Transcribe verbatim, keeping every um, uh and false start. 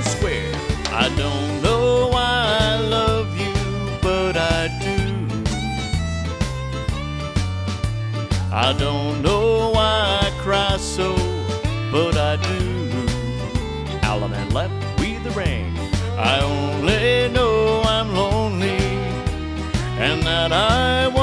square. I don't know why I love you, but I do. I don't know why I cry so, but I do. Allemande left with the ring. I only know I'm lonely and that I